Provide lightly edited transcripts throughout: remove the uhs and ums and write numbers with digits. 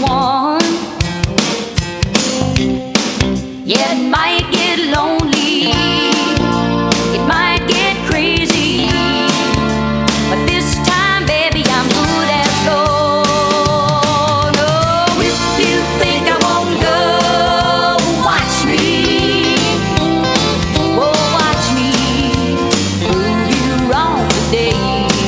someone. Yeah, it might get lonely, it might get crazy, but this time, baby, I'm good as gold. Oh, if you think I won't go, watch me. Oh, watch me prove you wrong today.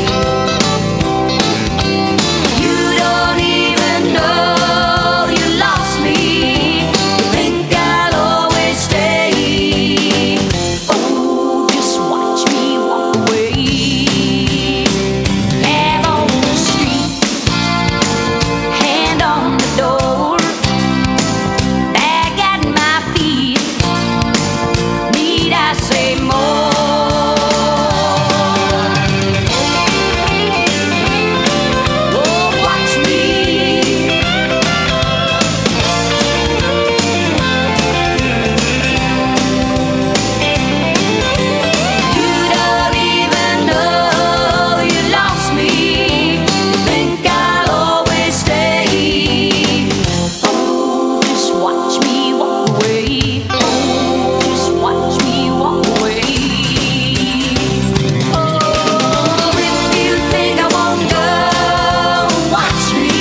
You don't even know you lost me. You think I'll always stay. Oh, just watch me walk away. Lamb on the street, hand on the door, back at my feet. Need I say more? Oh, watch me. You don't even know you lost me. You think I'll always stay. Oh, just watch me walk away. Oh, just watch me walk away. Oh, if you think I won't go, watch me.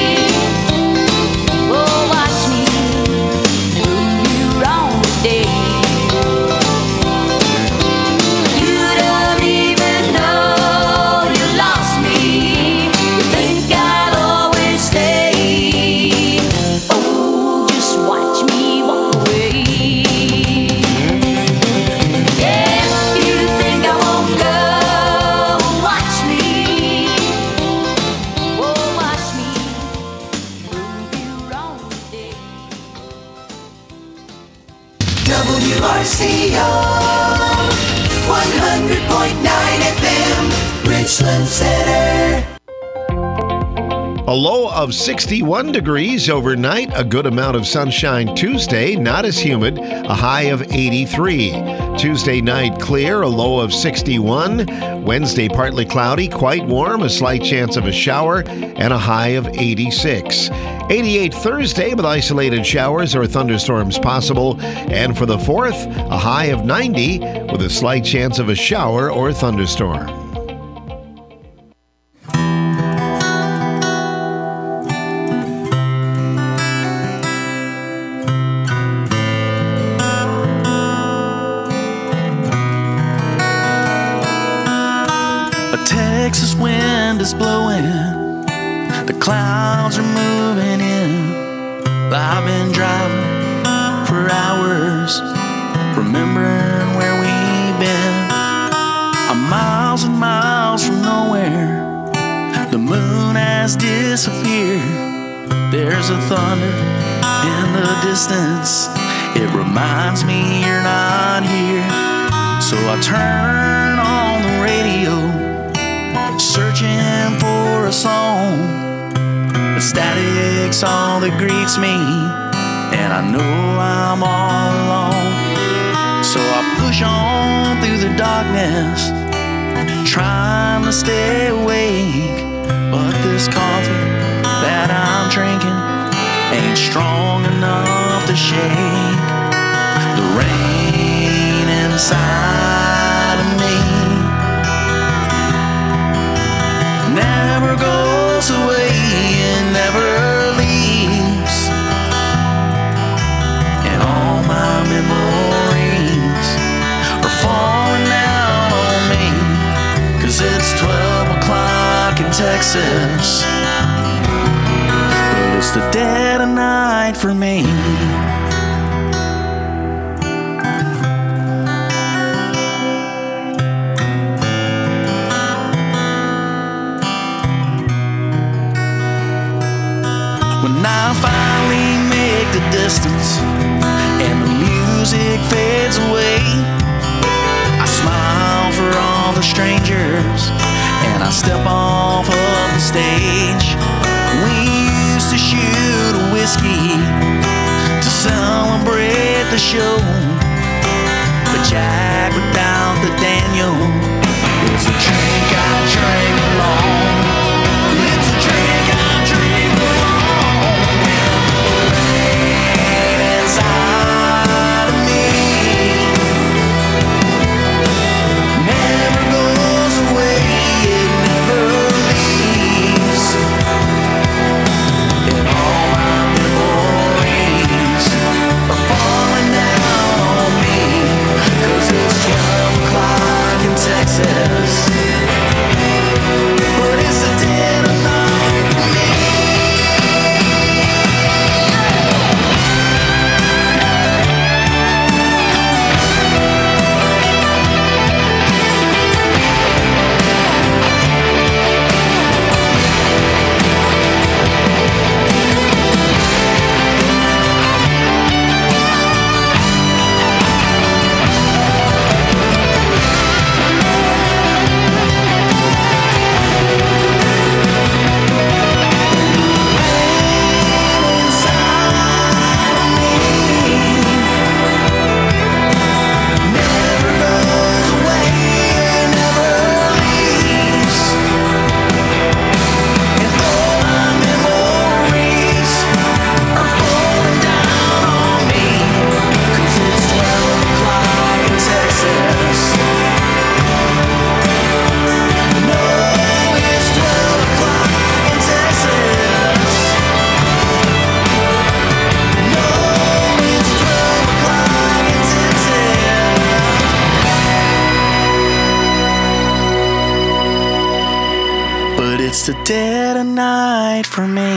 Oh, watch me prove you wrong today. You don't even know you lost me. You think I'll always stay. Oh, just watch me walk away. Yeah, if you think I won't go, watch me. Oh, watch me prove you wrong today. WRCO 100.9 FM, Richland Center. A low of 61 degrees overnight, a good amount of sunshine Tuesday, not as humid, a high of 83. Tuesday night clear, a low of 61. Wednesday partly cloudy, quite warm, a slight chance of a shower, and a high of 86. 88 Thursday with isolated showers or thunderstorms possible. And for the 4th, a high of 90 with a slight chance of a shower or thunderstorm. A Texas wind is blowing, the clouds are moving in. I've been driving for hours, remembering where we've been. I'm miles and miles from nowhere, the moon has disappeared. There's a thunder in the distance, it reminds me you're not here. So I turn on the radio, searching for a song. The static's all that greets me, and I know I'm all alone. So I push on through the darkness, trying to stay awake. But this coffee that I'm drinking ain't strong enough to shake the rain inside of me. Never goes away and never leaves, and all my memories are falling down on me, 'cause it's 12 o'clock in Texas, but it's the dead of night for me. When I finally make the distance and the music fades away, I smile for all the strangers and I step off of the stage. We used to shoot a whiskey to celebrate the show, but Jack without the Daniel is a drink I drank alone. It's a drink I drink alone. It's the dead of night for me.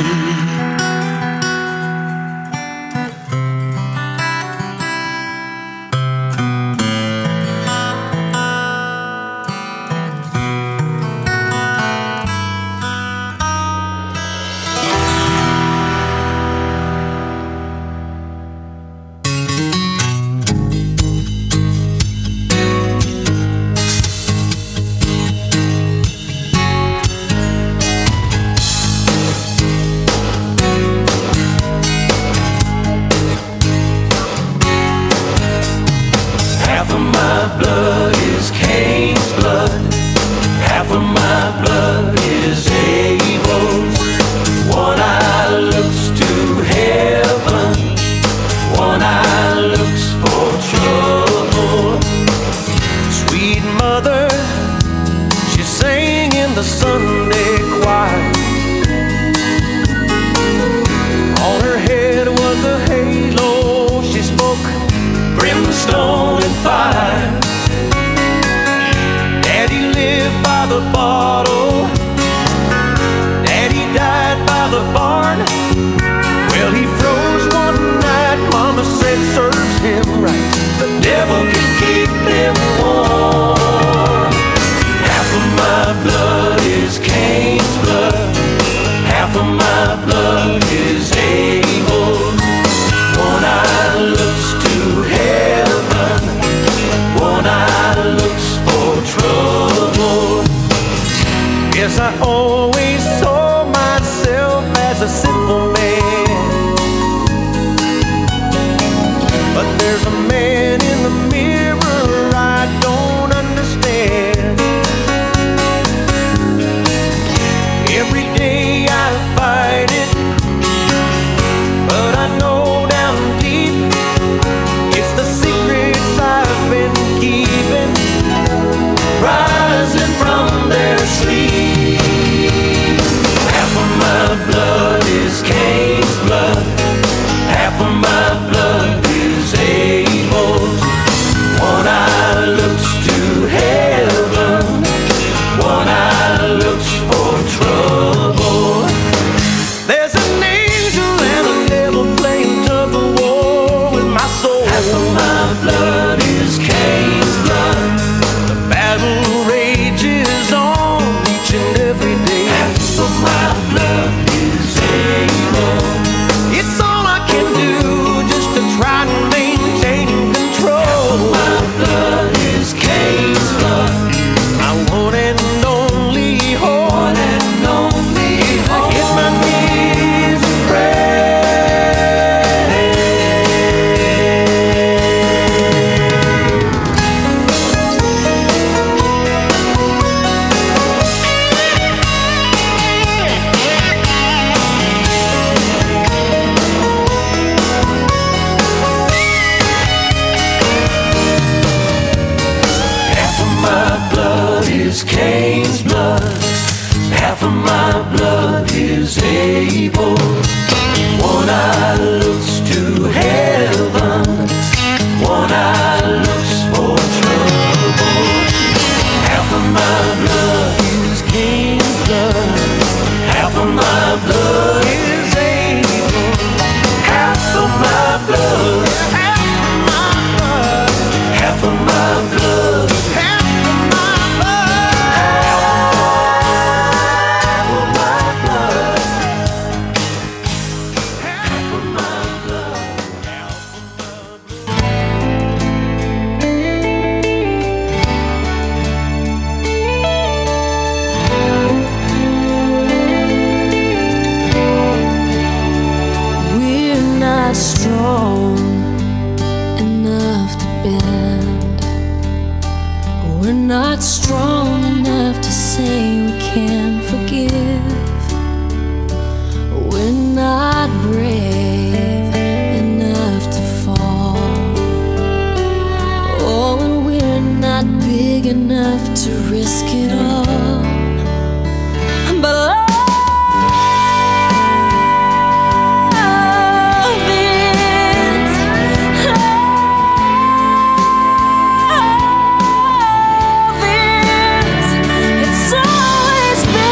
It's always been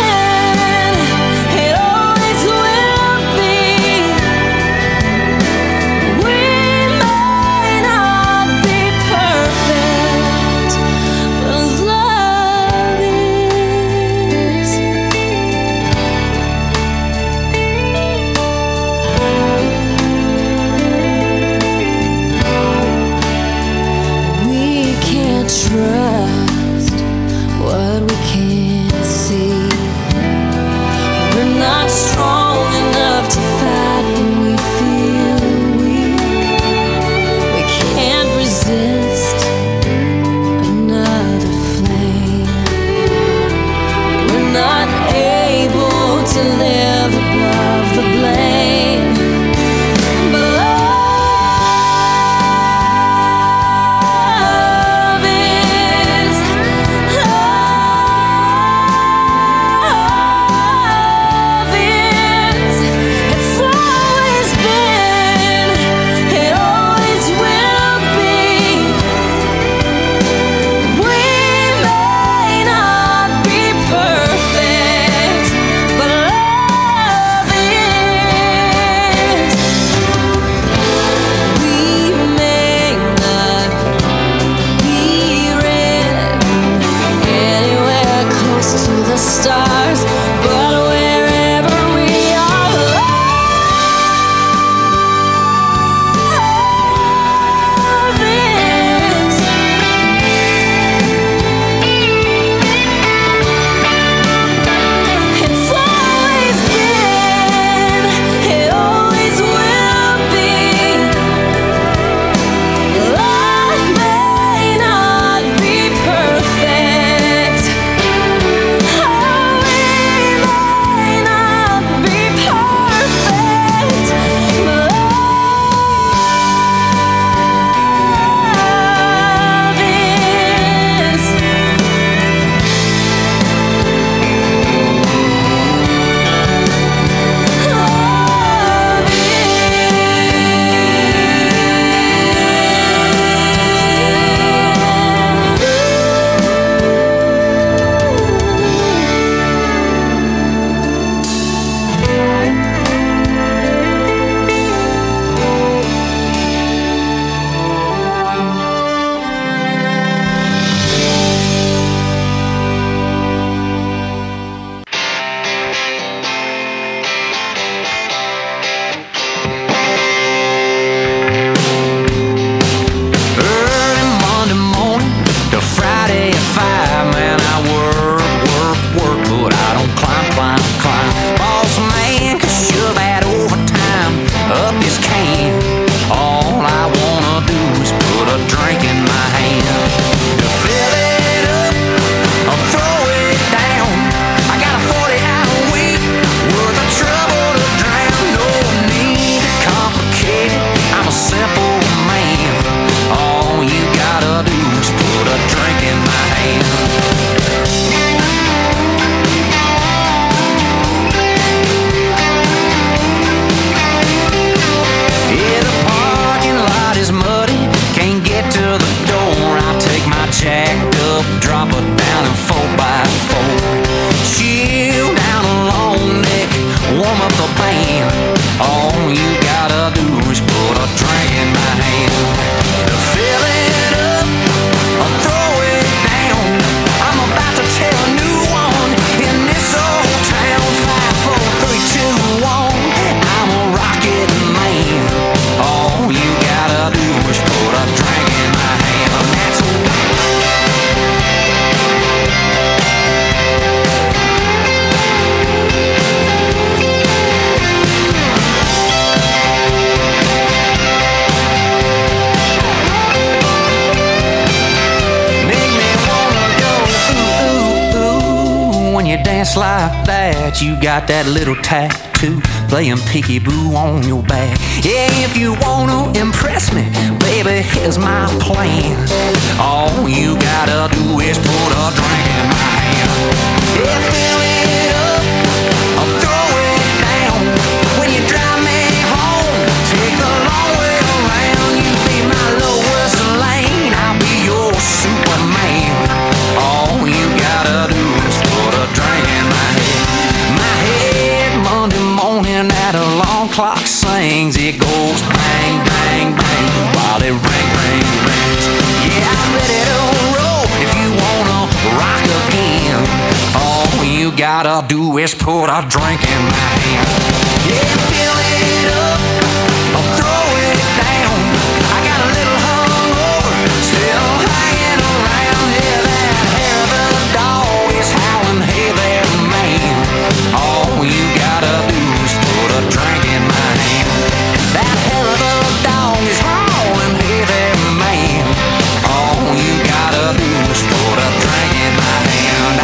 Just like that, you got that little tattoo playing peekaboo on your back. Yeah, if you wanna impress me, baby, here's my plan. All you gotta do is put a drink in my hand. Yeah, fill it up, I'll throw it down. When you drive me home, take the long way around. You be my lowest lane, I'll be your Superman. All you gotta do is put a drink in my head. My head Monday morning at alarm clock sings. It goes bang, bang, bang while it ring, ring, rings. Yeah, I'm ready to roll if you wanna rock again. All you gotta do is put a drink in my hand. Yeah, fill it up, I'll throw it down. I got a little hungover, still hanging around. Yeah, that hair of the dog is howling, hey there, man. All you gotta do is put a drink in my hand. That hair of the dog is howling, hey there, man. All you gotta do is put a drink in my hand.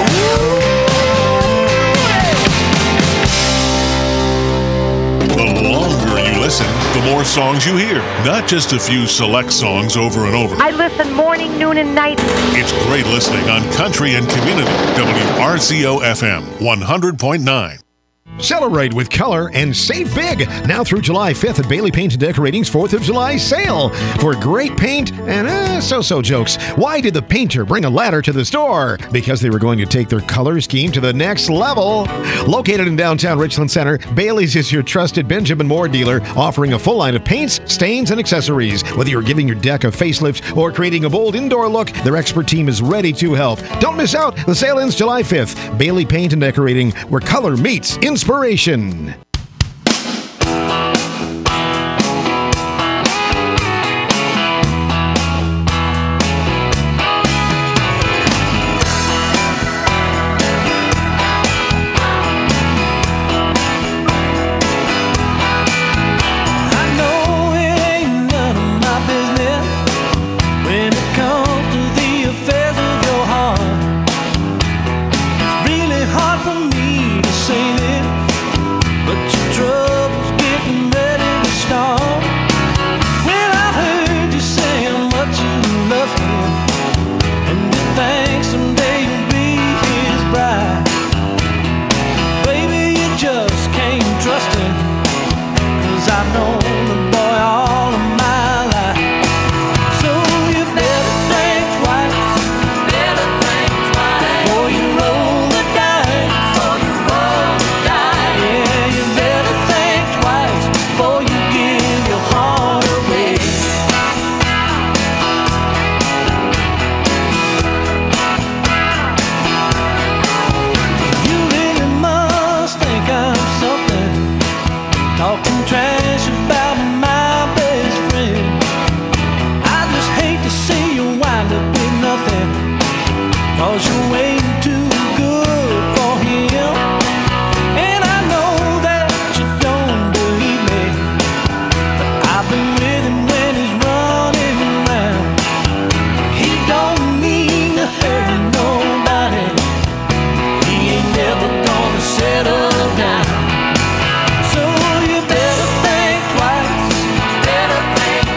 The longer you listen, the more songs you hear. Not just a few select songs over and over. I listen morning, noon, and night. It's great listening on Country and Community. WRCO FM 100.9. Celebrate with color and save big. Now through July 5th at Bailey Paint and Decorating's 4th of July sale. For great paint and so-so jokes. Why did the painter bring a ladder to the store? Because they were going to take their color scheme to the next level. Located in downtown Richland Center, Bailey's is your trusted Benjamin Moore dealer, offering a full line of paints, stains, and accessories. Whether you're giving your deck a facelift or creating a bold indoor look, their expert team is ready to help. Don't miss out. The sale ends July 5th. Bailey Paint and Decorating, where color meets inspiration.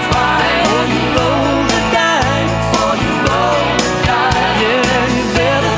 Better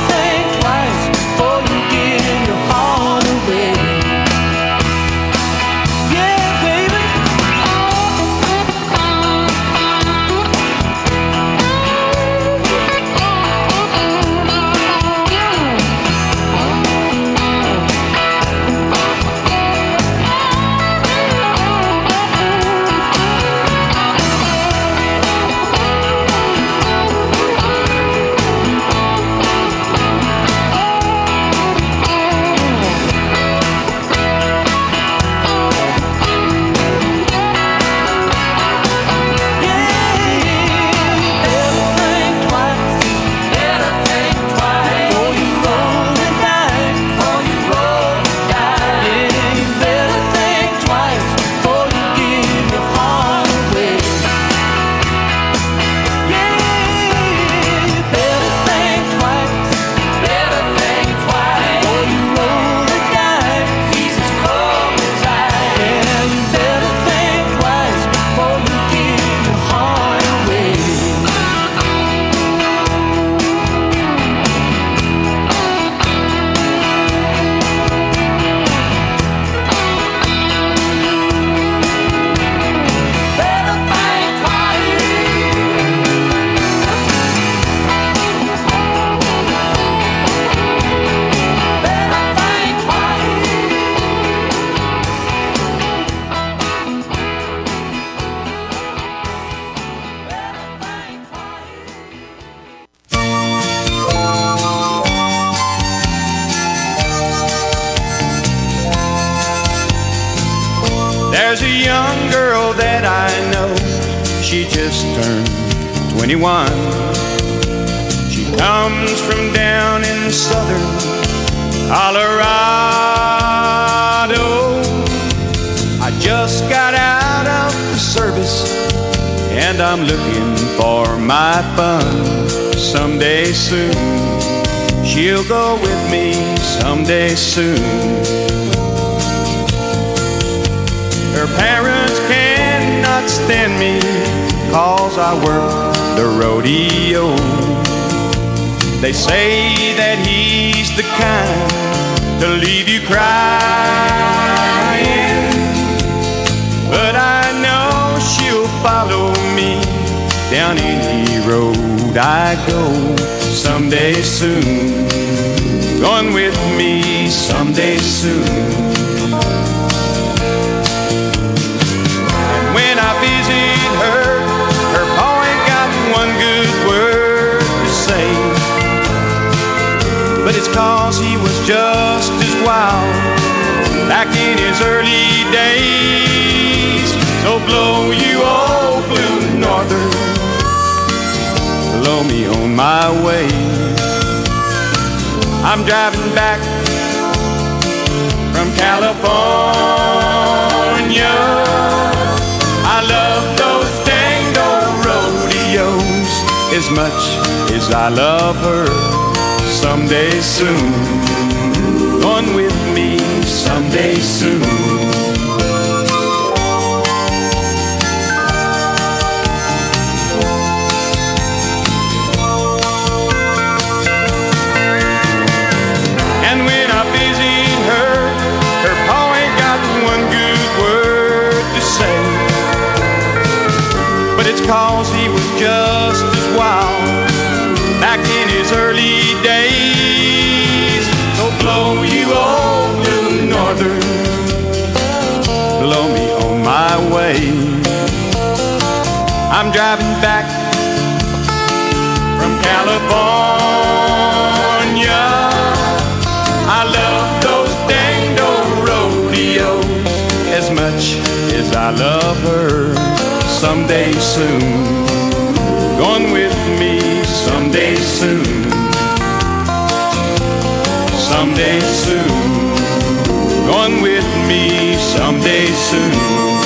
young girl that I know. She just turned 21. She comes from down in southern Colorado. I just got out of the service and I'm looking for my fun. Someday soon she'll go with me, someday soon. Her parents cannot stand me 'cause I work the rodeo. They say that he's the kind to leave you crying, but I know she'll follow me down any road I go. Someday soon, going with me someday soon. And when I visit her, her pa ain't got one good word to say, but it's 'cause he was just as wild back in his early days. So blow you old blue northern, blow me on my way. I'm driving back from California. I love those dang old rodeos as much as I love her. Someday soon, going with me someday soon. And when I visit her, her pa ain't got one good word to say, but it's 'cause he was just as wild back in his early days. So blow you old blue northern, blow me on my way. I'm driving back from California. I love those dang old rodeos as much as I love her. Someday soon, going with me someday soon. Someday soon, going with me someday soon.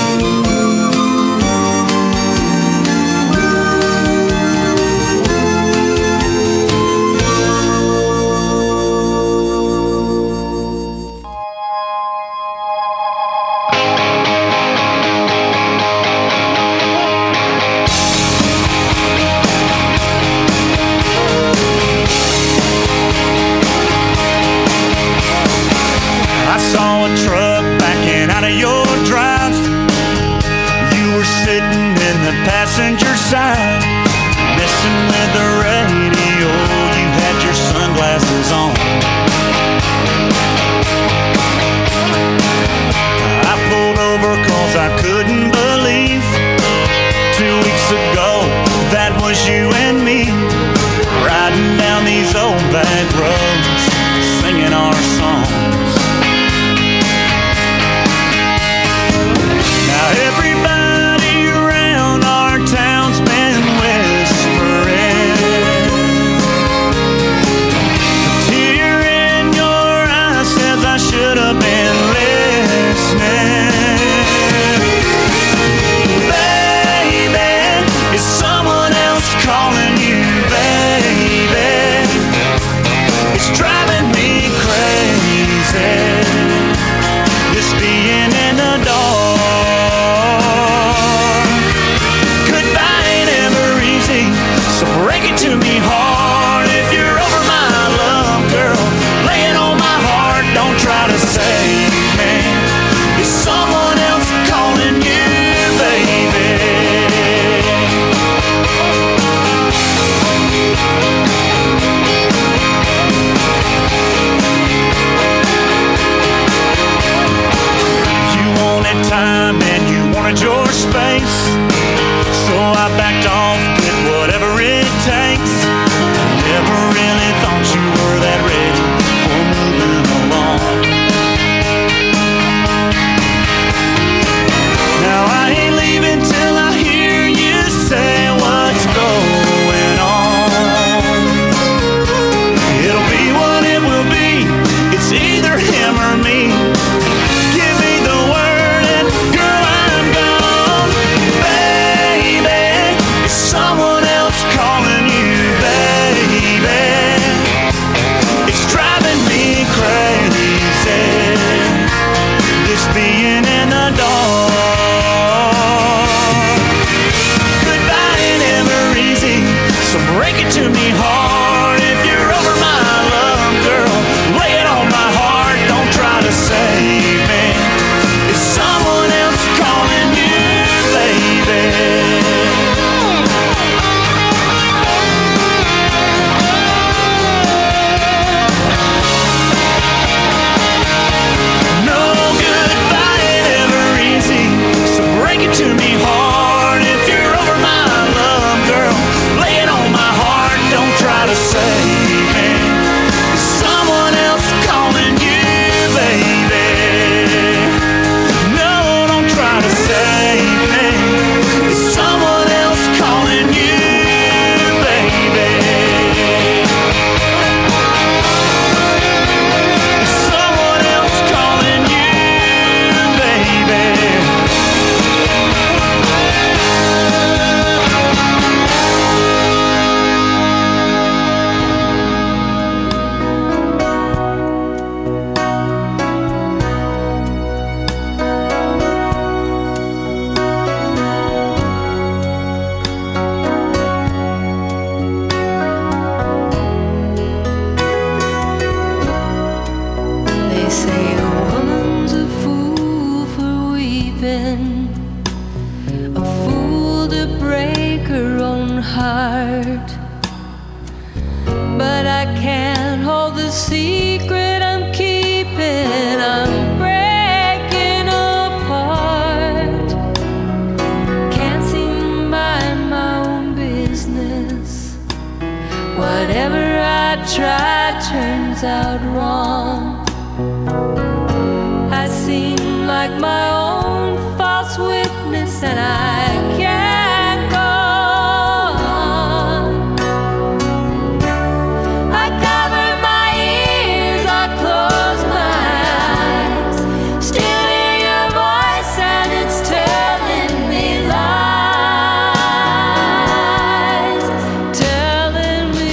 I saw a truck backing out of your drive. You were sitting in the passenger side, messing with the radio. You had your sunglasses on. I pulled over 'cause I couldn't believe 2 weeks ago that was you and me, riding down these old back roads, singing our songs. Now everybody around our town's been whispering. A tear in your eye says I should have been listening. heart. But I can't hold the secret I'm keeping. I'm breaking apart. Can't seem to mind my own business. Whatever I try turns out wrong. I seem like my own false witness, and I can't go on. I cover my ears, I close my eyes, still hear your voice and it's telling me lies, telling me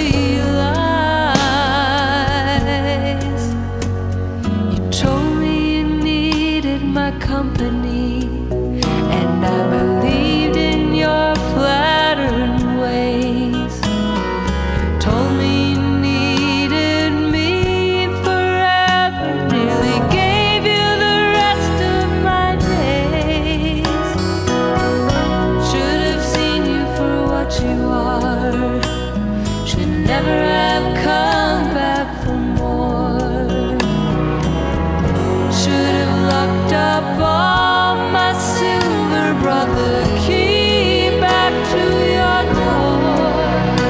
lies. You told me you needed my company, and I believed in your flattering ways. Told me you needed me forever, nearly gave you the rest of my days. Should have seen you for what you are. Should never have come back for more. Should have locked up all my silver, brought the key back to your door.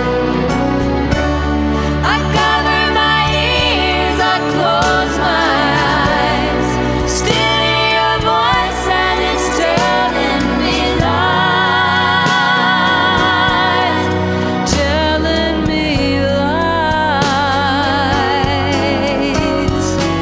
I cover my ears, I close my eyes, still hear your voice and it's telling me lies, telling me lies.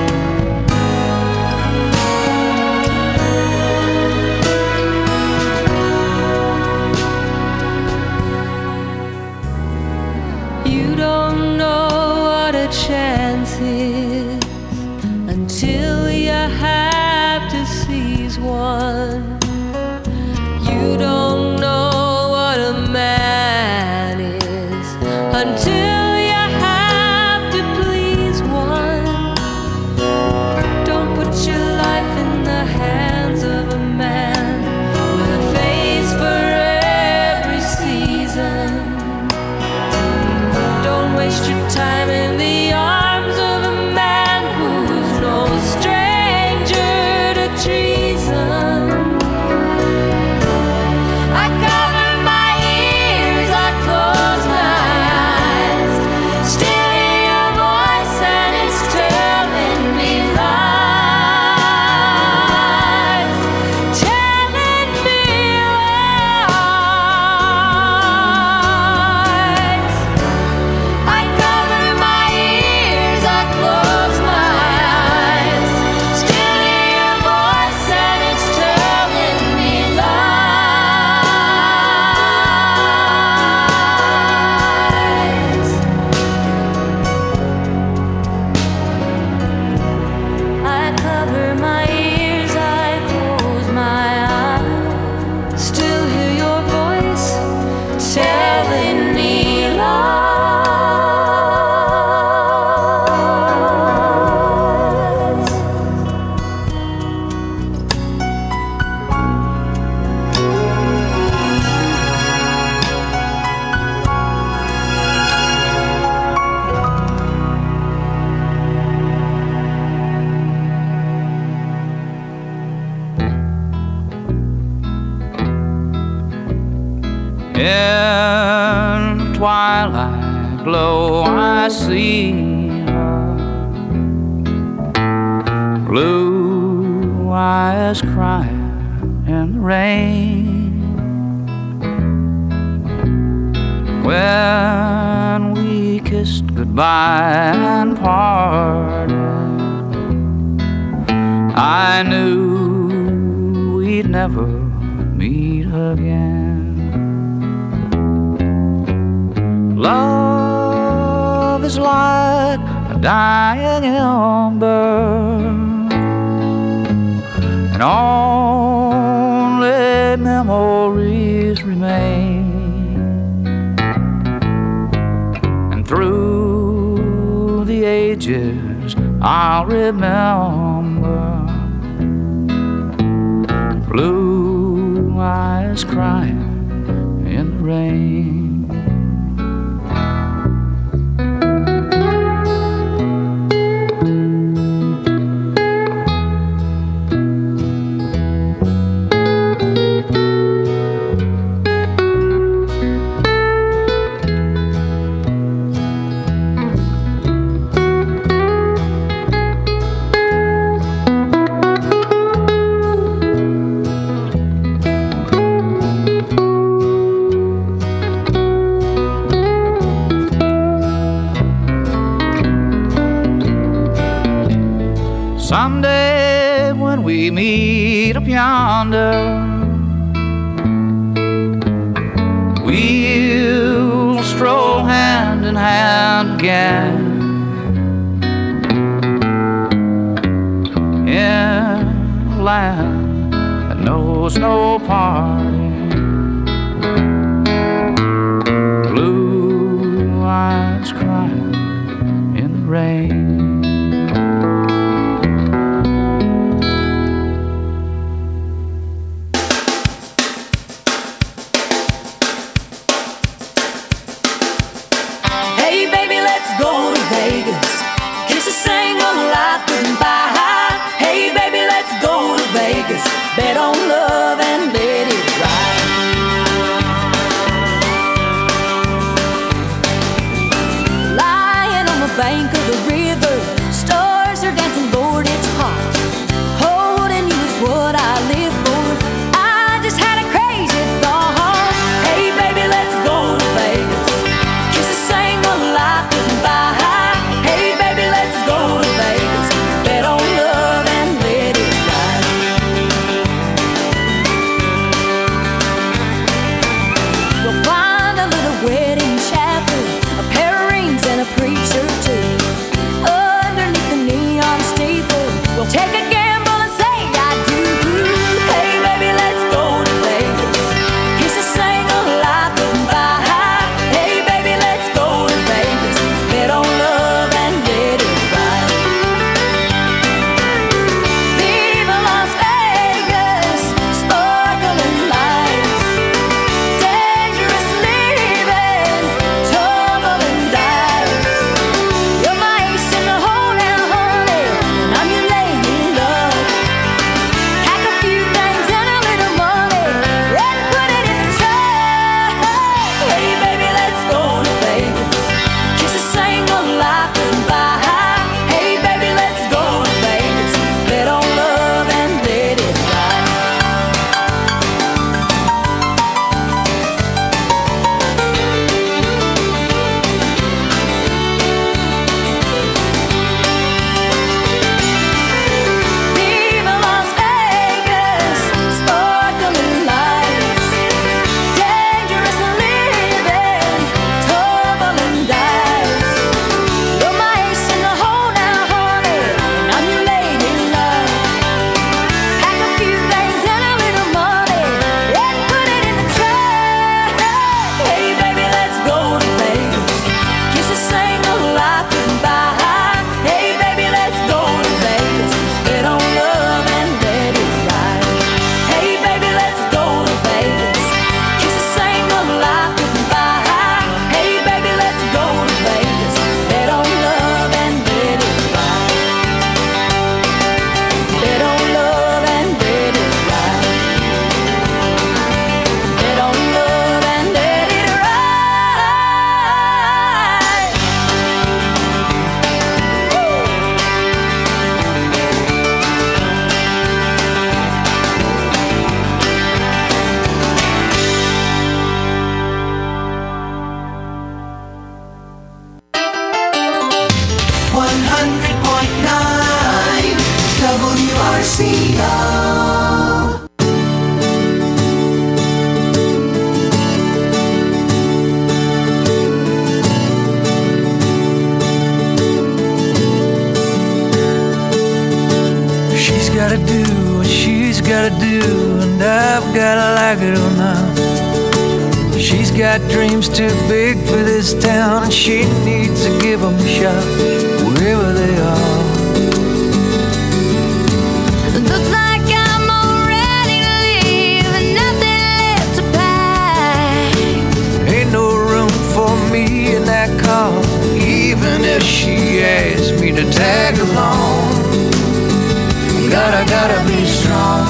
You don't know what a chance is until you have to seize one. You don't know what a man is until you have to please one. Don't put your life in the hands of a man with a face for every season. Don't waste your time in the arms of a man who's no stranger to treason. I cover my ears, I close my eyes, still hear your voice and it's telling me lies, telling me lies. I cover my ears, I close my eyes, still hear your voice and it's telling me lies. I cover my ears, I close my eyes, still hear your voice telling me lies. In twilight glow I see her, blue eyes crying in the rain. When we kissed goodbye and parted, I knew we'd never meet again. Love is like a dying ember, and only memories remain. And through the ages I'll remember blue eyes crying in the rain. again in a land that knows no parting. Blue eyes crying in the rain. Bet on love and let it ride. Lying on the bank of the river, stars are dancing, Lord, it's hot. Holding you is what I live for. I just had a crazy thought. Hey baby, let's go to Vegas. Kisses sang a life goodbye. Hey baby, let's go to Vegas. Bet on love and let it ride. We'll find a little wedding chapel, a pair of rings and a preacher too. Underneath the neon steeple, we'll take a gamble and say I do. Hey baby, let's go to Vegas. Kisses sang a life goodbye. Hey baby, let's go to Vegas. Bet on love and let it ride. Viva Las Vegas, sparkling lights. Dangerous living, tumbling dice. You're my ace in the hole now, honey, and I'm your lady luck. Pack a few things and a little money, and put it in the truck. Hey baby, let's go to Vegas. Kisses sang a life goodbye. Hey baby, let's go to Vegas. Bet on love and let it ride. Viva Las Vegas, sparkling lights. Dangerous living, tumbling dice. You're my ace in the hole now, honey, and I'm your lady luck. Pack a few things and a little money, and put it in the truck. Hey baby, let's go to Vegas. Kisses sang a life goodbye. Hey baby, let's go to Vegas. Bet on love and let it ride. Hey baby, let's go to Vegas. Kisses sang a life goodbye. Hey baby, let's go to Vegas. Bet on love and let it ride. Bet on love and let it ride. Bet on love and let it ride. WRCO. She's gotta do what she's gotta do, and I've gotta like it or not. She's got dreams too big for this town, and she needs to give them a shot wherever they are. Looks like I'm already leaving, nothing left to pack. Ain't no room for me in that car, even if she asked me to tag along. Gotta be strong.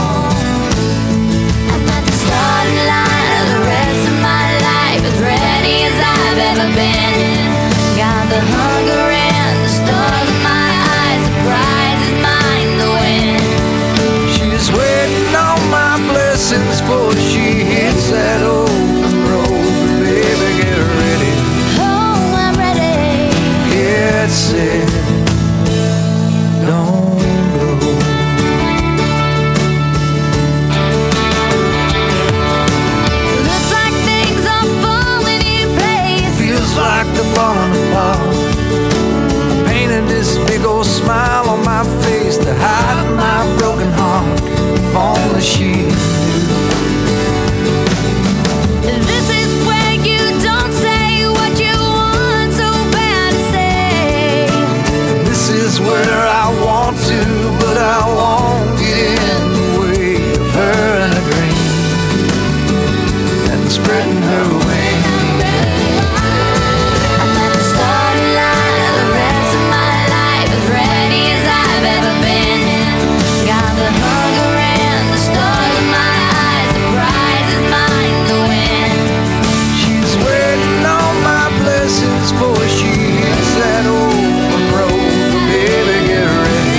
I'm at the starting line of the rest of my life, as ready as I've ever been. Got the hunger and the stars in my eyes, the prize is mine to win. She's waiting on my blessings before she hits that open road. Baby, get ready. Oh, I'm ready. Get set. Don't go. Looks like things are falling in place. Feels like they're falling apart. spreading her wings. I'm at the starting line of the rest of my life, as ready as I've ever been. Got the hunger and the stars in my eyes, the prize is mine to win. She's waiting on my blessings before she hits that open road. Baby, get ready.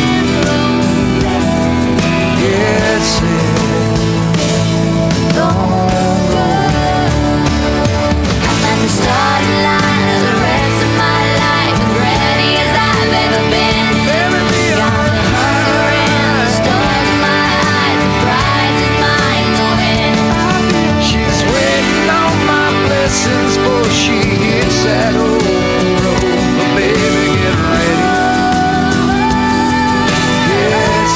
Yes, Don't go. I'm at the starting line of the rest of my life, as ready as I've ever been. Got the hunger and the stars in my eyes, the prize is mine to win. she's waiting on my blessings before she hits that open road. Baby, get ready. Yes,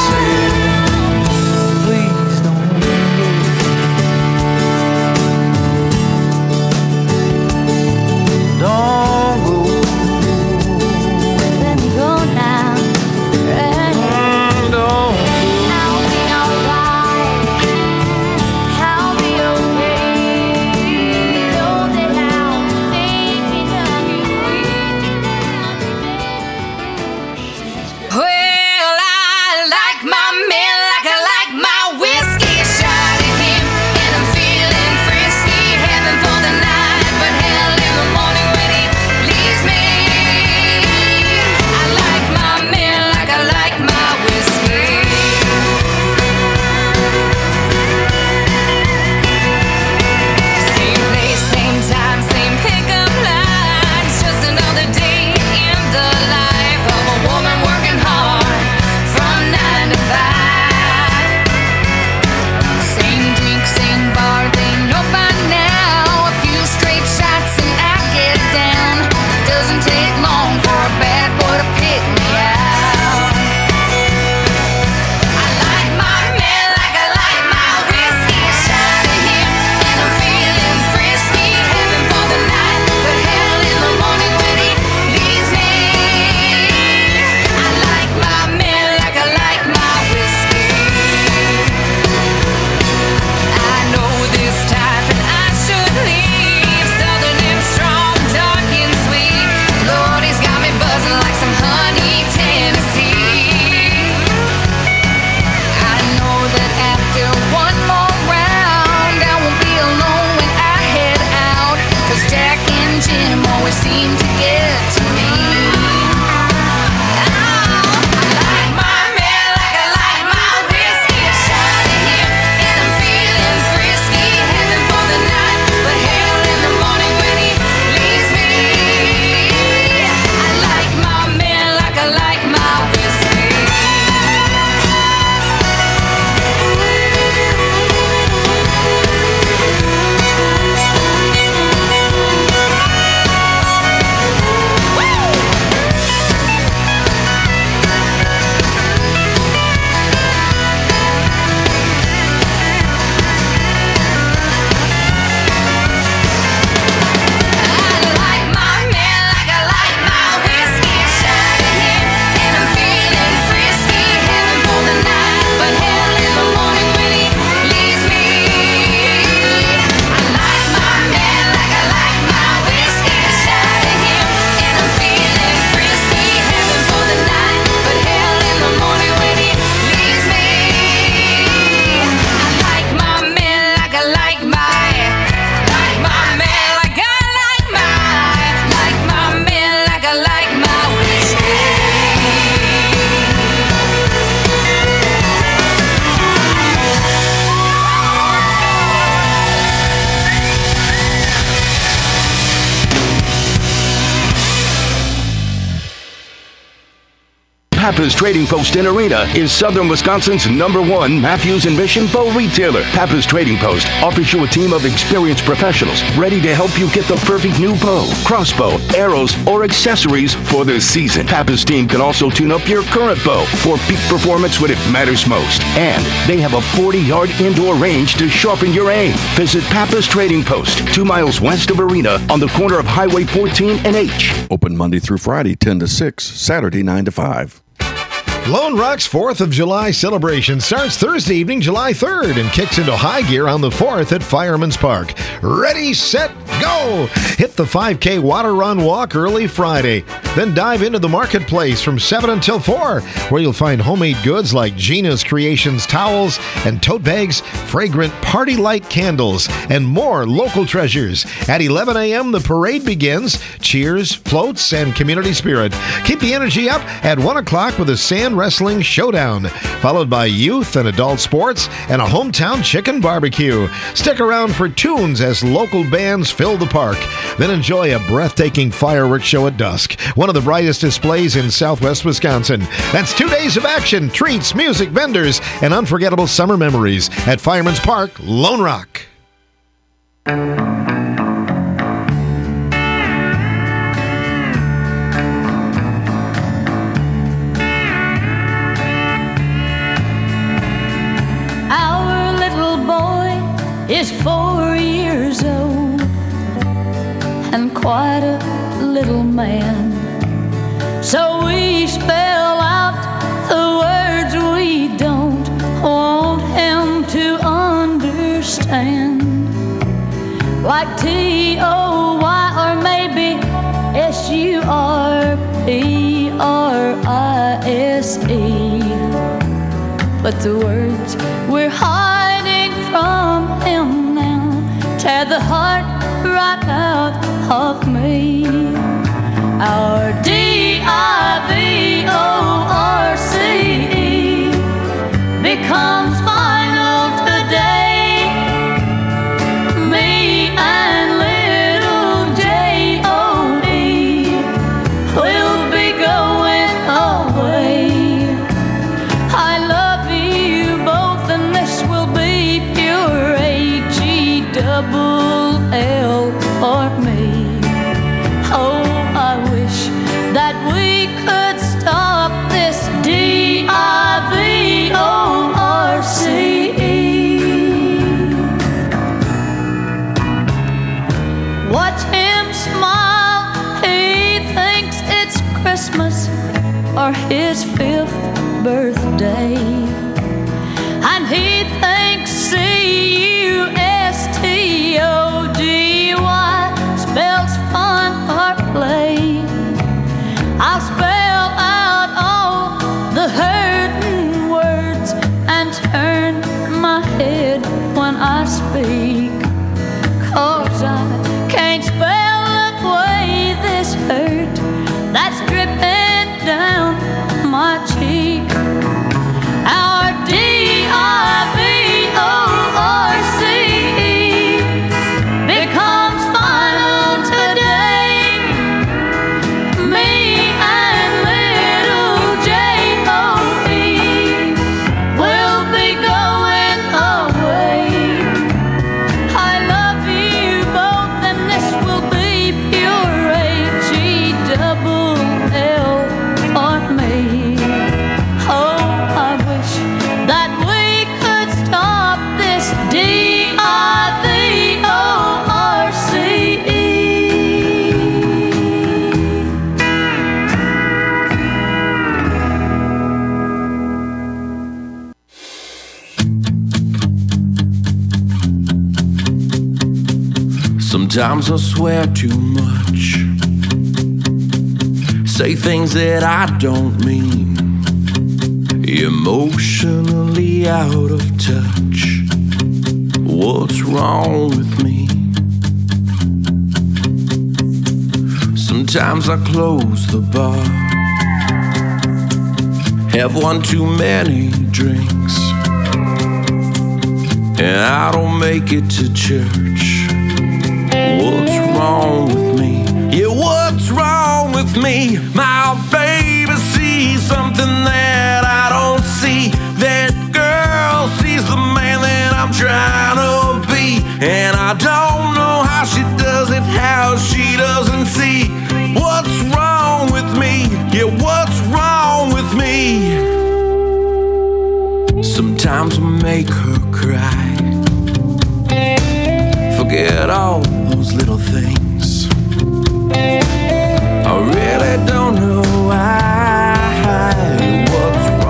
please don't go. Don't go. Let me go now. Don't I'll be alright. I'll be okay. Know that I'm thinking of you each and every day. Well, I like my man like I like my whiskey. Shot at him and I'm feeling frisky. Heaven for the night, but hell in the morning when he leaves me. I like my man like I like my whiskey. Same place, same time, same pickup lines. Just another day in the life of a woman working hard from 9 to 5. Same drink, same bar, they know by now. A few straight shots and I get down. Doesn't take long for a bad boy to pick me out. I like my man like I like my whiskey. Shot at him and I'm feeling frisky. Heaven for the night, but hell in the morning when he leaves me. I like my man like I like my whiskey. I know this type and I should leave. Southern and strong, dark and sweet. Lord, he's got me buzzing like some honey Tennessee. I know that after one more round, I won't be alone when I head out. 'Cause Jack and Jim always seem to get to me. I like my man like I like my whiskey. Shot at him and I'm feeling frisky. Heaven for the night, but hell in the morning when he leaves me. I like my man like I like my whiskey. I like my man like I like my whiskey. Shot at him and I'm feeling frisky. Heaven for the night, but hell in the morning when he leaves me. I like my man like I like my whiskey. Shot at him and I'm feeling frisky. Heaven for the night, but hell in the morning when he leaves me. I like my man like I like my man like I like my man like I like my whiskey. Pappas Trading Post in Arena is Southern Wisconsin's #1 Matthews and Mission bow retailer. Pappas Trading Post offers you a team of experienced professionals ready to help you get the perfect new bow, crossbow, arrows, or accessories for the season. Pappas team can also tune up your current bow for peak performance when it matters most. And they have a 40-yard indoor range to sharpen your aim. Visit Pappas Trading Post, 2 miles west of Arena on the corner of Highway 14 and H. Open Monday through Friday, 10 to 6, Saturday, 9 to 5. Lone Rock's 4th of July celebration starts Thursday evening, July 3rd, and kicks into high gear on the 4th at Fireman's Park. Ready, set, go! Hit the 5K water run walk early Friday. Then dive into the marketplace from 7 until 4, where you'll find homemade goods like Gina's Creations towels and tote bags, fragrant party light candles, and more local treasures. At 11 a.m., the parade begins. Cheers, floats, and community spirit. Keep the energy up at 1 o'clock with a sand wrestling showdown, followed by youth and adult sports and a hometown chicken barbecue. Stick around for tunes as local bands fill the park. Then enjoy a breathtaking fireworks show at dusk, one of the brightest displays in southwest Wisconsin. That's 2 days of action, treats, music, vendors, and unforgettable summer memories at Fireman's Park, Lone Rock. Our little boy is 4 years old and quite a little man. So we spell out the words we don't want him to understand, like T-O-Y or maybe S-U-R-P-R-I-S-E. But the words we're hiding from him now tear the heart right out of me. Our D-I-V-O-R-C-E becomes final today. Me and little J-O-E will be going away. I love you both and this will be pure H-E-double-L for me. Oh, I wish that we could stop this D-I-V-O-R-C-E. Watch him smile, he thinks it's Christmas or his 5th birthday. And he thinks C-U-S-T-O-G-Y spells fun or play. I'll spell out all the hurting words and turn my head when I speak, 'cause I can't spell away this hurt that's dripping down my cheek. Our D-I-V-O-R-C-E becomes final today. Me and little J-O-E will be going away. I love you both and this will be pure H-E-double-L for me. Oh, I wish that we could stop this D-I-V-O-R-C-E. Sometimes I swear too much, say things that I don't mean, emotionally out of touch. What's wrong with me? Sometimes I close the bar, have one too many drinks, and I don't make it to church. What's wrong with me? Yeah, what's wrong with me? My baby sees something that I don't see. That girl sees the man that I'm trying to be, and I don't know how she does it, how she doesn't see. What's wrong with me? Yeah, what's wrong with me? Sometimes I make her cry, forget all those little things. I really don't know why. What's wrong?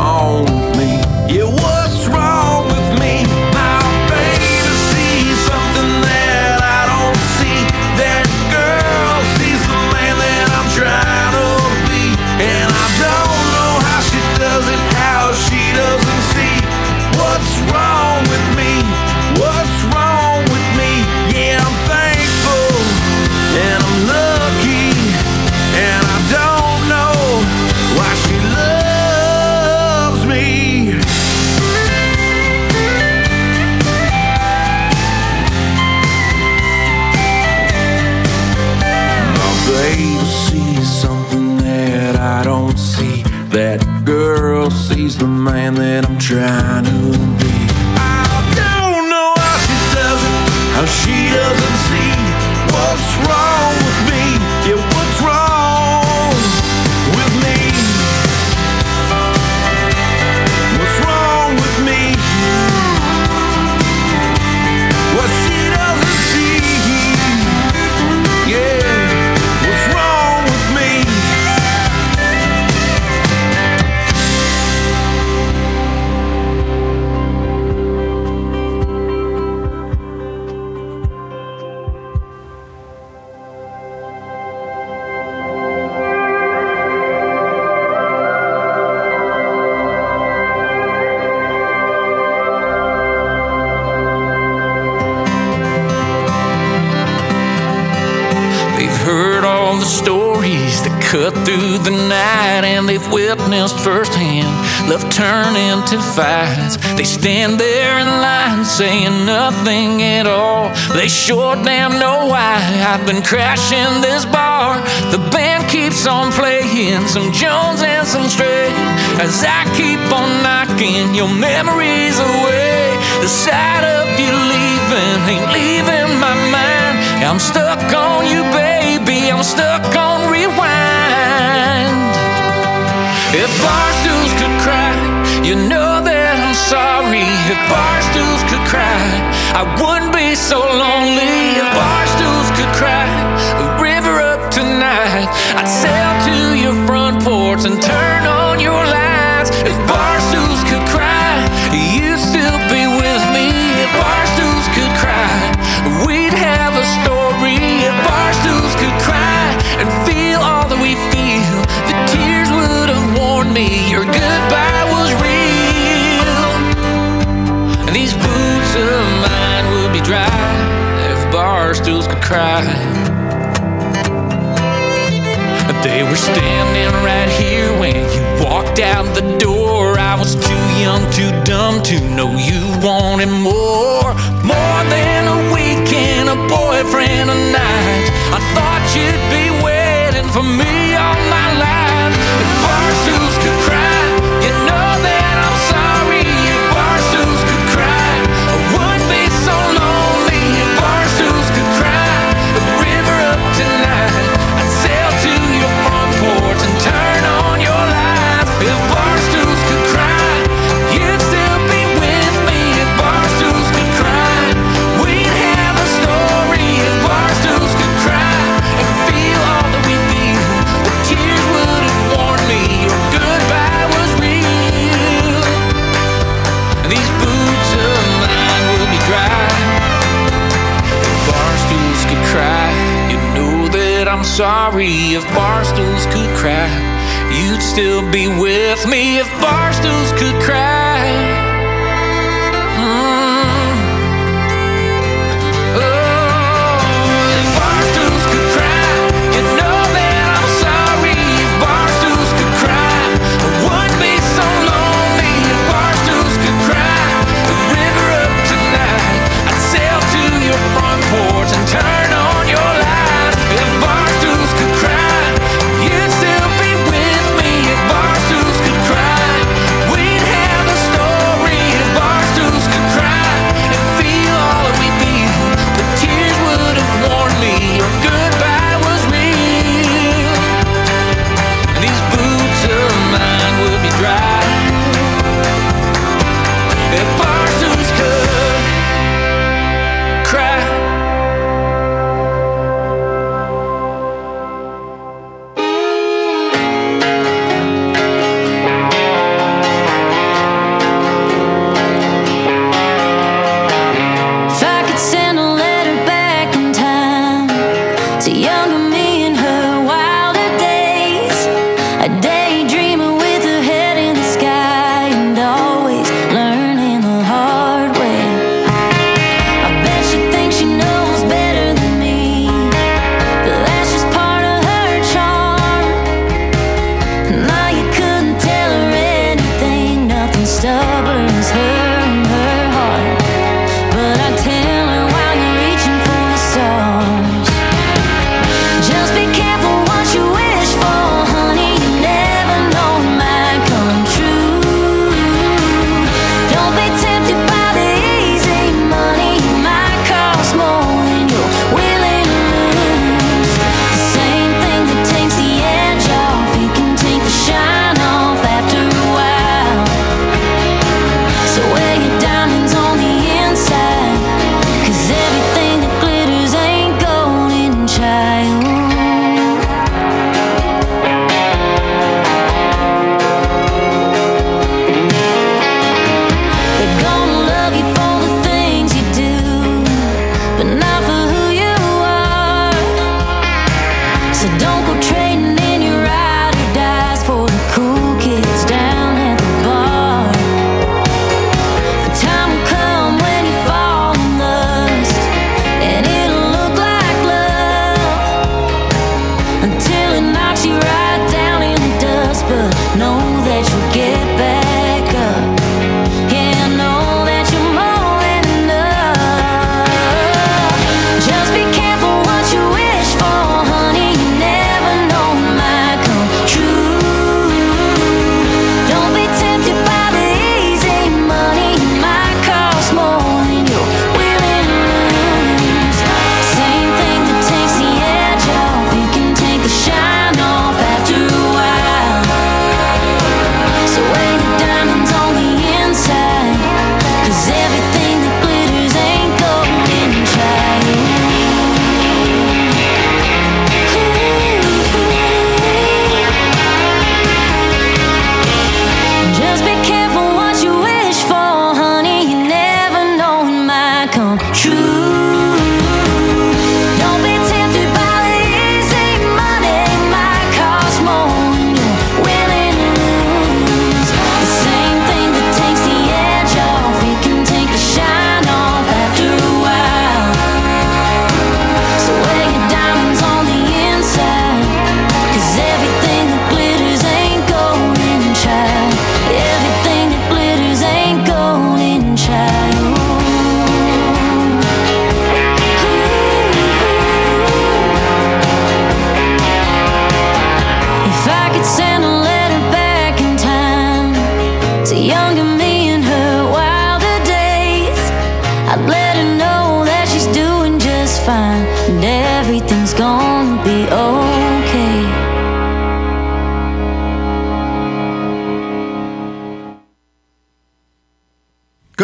trying to be. I don't know how she does it, how she doesn't see what's wrong with me. Yeah, what's wrong with me? What's wrong with me? What she doesn't see. Yeah, what's wrong with me? Stories that cut through the night, and they've witnessed firsthand love turn into fights. They stand there in line saying nothing at all. They sure damn know why I've been crashing this bar. The band keeps on playing some Jones and some Strait as I keep on knocking your memories away. The sight of you leaving ain't leaving my mind. I'm stuck on you, baby, I'm stuck on rewind. If barstools could cry, you know that I'm sorry. If barstools could cry, I wouldn't be so lonely. If barstools could cry, the river up tonight, I'd sail to your front porch and turn on your lights. If barstools could cry, you'd still be with me. If barstools could cry, we'd have a story. If barstools could cry and feel all that we feel, the tears would have warned me your goodbye was real. And these boots of mine would be dry if barstools could cry. They were standing right here when you walked out the door. I was too young, too dumb to know you wanted more. More than a weekend, a boyfriend, a night. I thought you'd be waiting for me all my life. If barstools could cry, you know that I'm sorry. If barstools could cry, I wouldn't be so lonely. If barstools could cry, the river up tonight, I'd sail to your front porch and turn on your lights. If barstools could cry, you'd still be with me. If barstools could cry, we'd have a story. If barstools could cry and feel all that we feel, the tears would have warned me your goodbye was real. And these boots of mine will be dry. If barstools could cry, you know that I'm sorry. If barstools could cry, you'd still be with me. If barstools could cry, oh, if barstools could cry, you know that I'm sorry. If barstools could cry, I wouldn't be so lonely. If barstools could cry, the river up tonight, I'd sail to your front porch and turn on your lights. If barstools could cry, you'd still be with me. If barstools could cry, we'd have a story.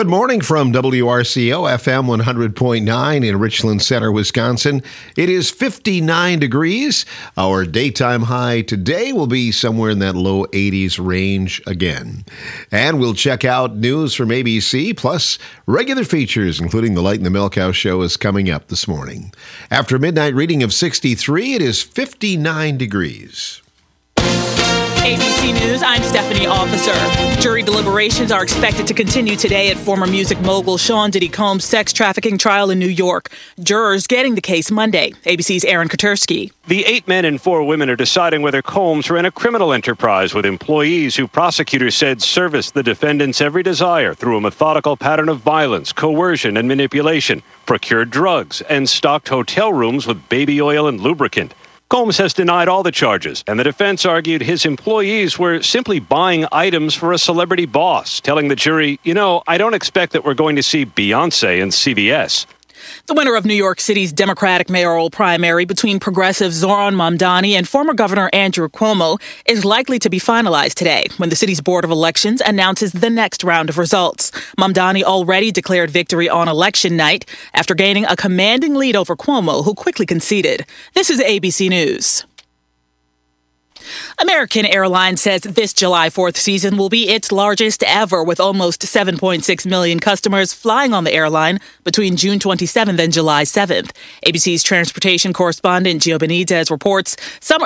Good morning from WRCO FM 100.9 in Richland Center, Wisconsin. It is 59 degrees. Our daytime high today will be somewhere in that low 80s range again. And we'll check out news from ABC, plus regular features, including the Light in the Milk House show is coming up this morning. After a midnight reading of 63, it is 59 degrees. ABC News, I'm Stephanie Officer. Jury deliberations are expected to continue today at former music mogul Sean Diddy Combs' sex trafficking trial in New York. Jurors getting the case Monday. ABC's Aaron Kotersky. The 8 men and 4 women are deciding whether Combs ran a criminal enterprise with employees who prosecutors said serviced the defendant's every desire through a methodical pattern of violence, coercion, and manipulation, procured drugs, and stocked hotel rooms with baby oil and lubricant. Combs has denied all the charges, and the defense argued his employees were simply buying items for a celebrity boss, telling the jury, I don't expect that we're going to see Beyonce in CVS. The winner of New York City's Democratic mayoral primary between progressive Zoran Mamdani and former Governor Andrew Cuomo is likely to be finalized today when the city's Board of Elections announces the next round of results. Mamdani already declared victory on election night after gaining a commanding lead over Cuomo, who quickly conceded. This is ABC News. American Airlines says this July 4th season will be its largest ever, with almost 7.6 million customers flying on the airline between June 27th and July 7th. ABC's transportation correspondent Gio Benitez reports some